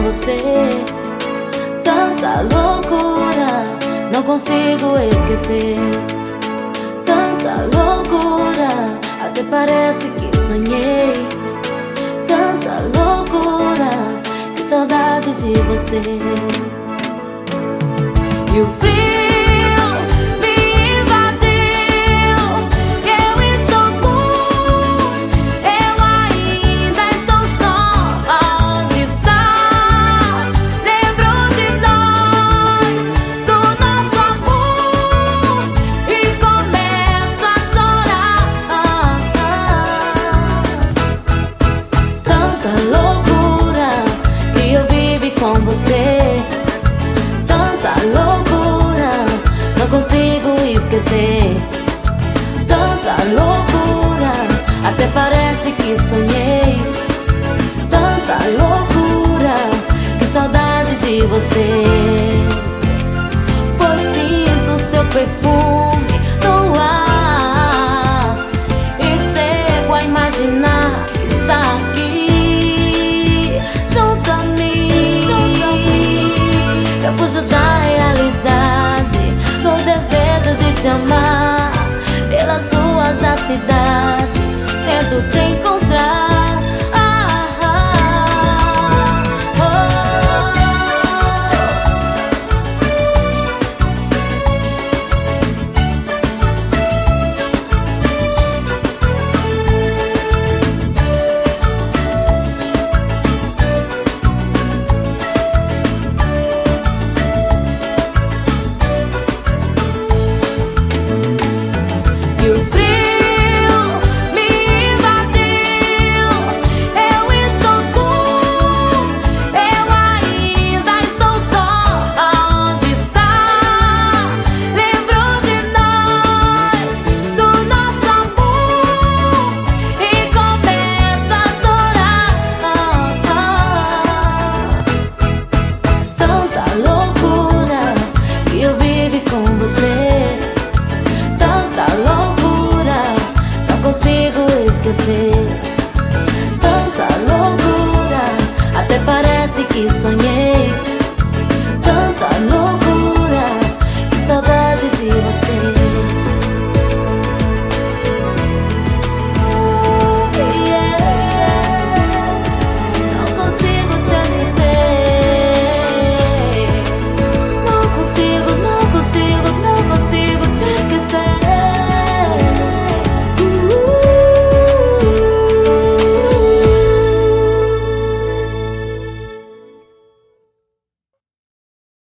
você. Tanta loucura, não consigo esquecer. Tanta loucura, até parece que sonhei. Tanta loucura, que saudade de você. E o frio me invadiu, eu estou só, eu ainda estou só. Onde está? Lembro de nós, do nosso amor, e começo a chorar. Tanta loucura que eu vivi com você. Tanta loucura, não consigo esquecer. Tanta loucura, até parece que sonhei. Tanta loucura, que saudade de você. Pois sinto seu perfume no ar e chego a imaginar que está aqui junto a mim. Eu fujo da realidade, no desejo de te amar pelas ruas da cidade.